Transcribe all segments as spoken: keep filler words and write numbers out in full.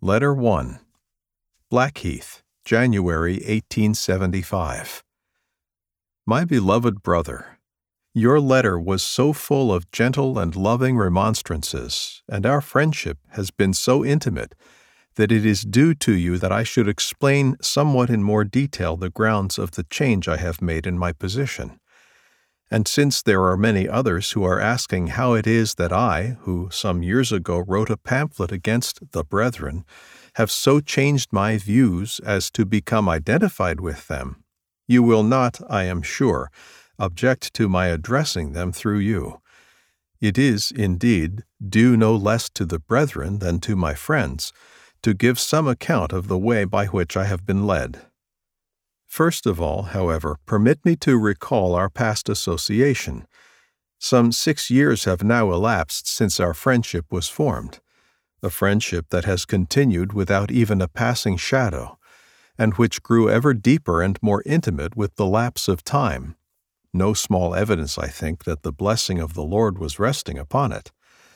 Letter one. Blackheath, January eighteen seventy-five. My beloved brother, your letter was so full of gentle and loving remonstrances, and our friendship has been so intimate, that it is due to you that I should explain somewhat in more detail the grounds of the change I have made in my position. And since there are many others who are asking how it is that I, who some years ago wrote a pamphlet against the brethren, have so changed my views as to become identified with them, you will not, I am sure, object to my addressing them through you. It is, indeed, due no less to the brethren than to my friends, to give some account of the way by which I have been led. First of all, however, permit me to recall our past association. Some six years have now elapsed since our friendship was formed, a friendship that has continued without even a passing shadow, and which grew ever deeper and more intimate with the lapse of time. No small evidence, I think, that the blessing of the Lord was resting upon it.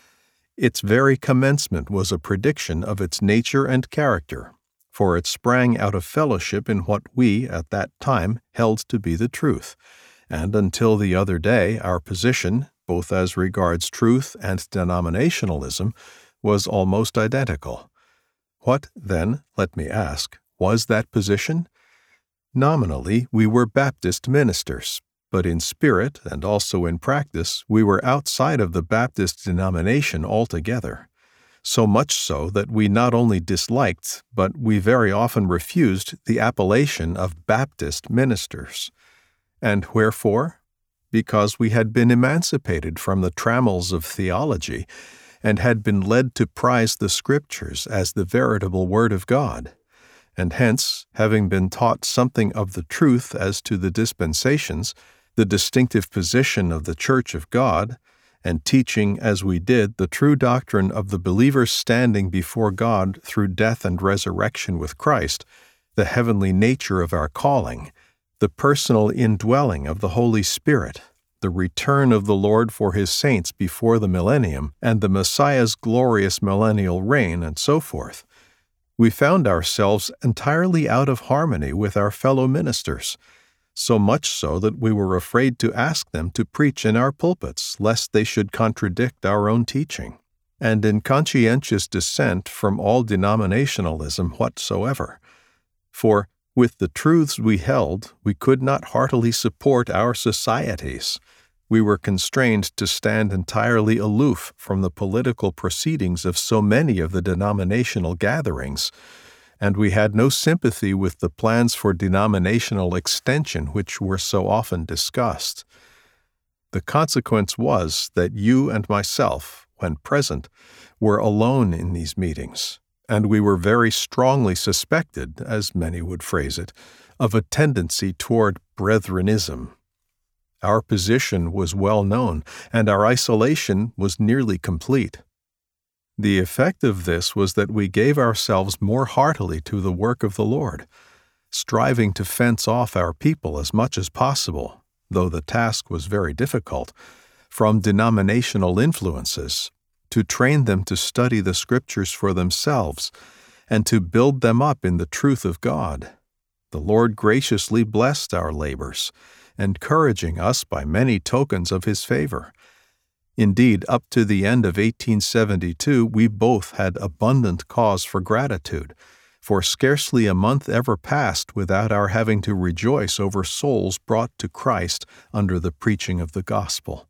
Its very commencement was a prediction of its nature and character, for it sprang out of fellowship in what we, at that time, held to be the truth, and until the other day our position, both as regards truth and denominationalism, was almost identical. What, then, let me ask, was that position? Nominally, we were Baptist ministers, but in spirit and also in practice we were outside of the Baptist denomination altogether. So much so that we not only disliked, but we very often refused the appellation of Baptist ministers. And wherefore? Because we had been emancipated from the trammels of theology, and had been led to prize the Scriptures as the veritable Word of God, and hence, having been taught something of the truth as to the dispensations, the distinctive position of the Church of God, and teaching, as we did, the true doctrine of the believer's standing before God through death and resurrection with Christ, the heavenly nature of our calling, the personal indwelling of the Holy Spirit, the return of the Lord for His saints before the millennium, and the Messiah's glorious millennial reign, and so forth, we found ourselves entirely out of harmony with our fellow ministers, so much so that we were afraid to ask them to preach in our pulpits, lest they should contradict our own teaching, and in conscientious dissent from all denominationalism whatsoever. For, with the truths we held, we could not heartily support our societies. We were constrained to stand entirely aloof from the political proceedings of so many of the denominational gatherings, and we had no sympathy with the plans for denominational extension which were so often discussed. The consequence was that you and myself, when present, were alone in these meetings, and we were very strongly suspected, as many would phrase it, of a tendency toward brethrenism. Our position was well known, and our isolation was nearly complete. The effect of this was that we gave ourselves more heartily to the work of the Lord, striving to fence off our people as much as possible, though the task was very difficult, from denominational influences, to train them to study the Scriptures for themselves, and to build them up in the truth of God. The Lord graciously blessed our labors, encouraging us by many tokens of His favor. Indeed, up to the end of eighteen seventy-two, we both had abundant cause for gratitude, for scarcely a month ever passed without our having to rejoice over souls brought to Christ under the preaching of the gospel.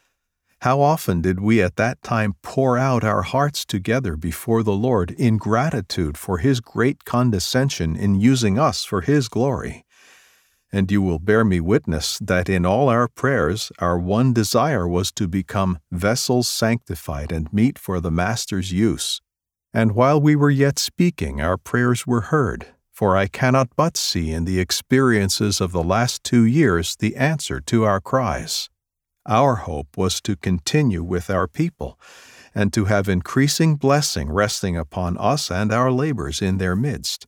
How often did we at that time pour out our hearts together before the Lord in gratitude for His great condescension in using us for His glory. And you will bear me witness that in all our prayers our one desire was to become vessels sanctified and meet for the Master's use. And while we were yet speaking, our prayers were heard, for I cannot but see in the experiences of the last two years the answer to our cries. Our hope was to continue with our people, and to have increasing blessing resting upon us and our labors in their midst.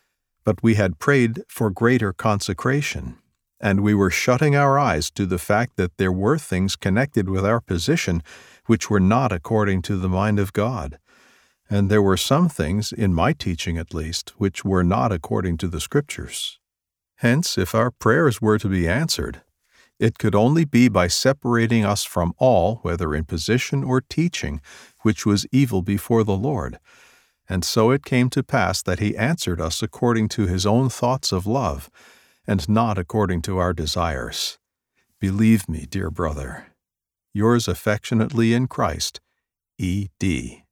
But we had prayed for greater consecration, and we were shutting our eyes to the fact that there were things connected with our position which were not according to the mind of God, and there were some things, in my teaching at least, which were not according to the Scriptures. Hence, if our prayers were to be answered, it could only be by separating us from all, whether in position or teaching, which was evil before the Lord. And so it came to pass that He answered us according to His own thoughts of love, and not according to our desires. Believe me, dear brother. Yours affectionately in Christ, E D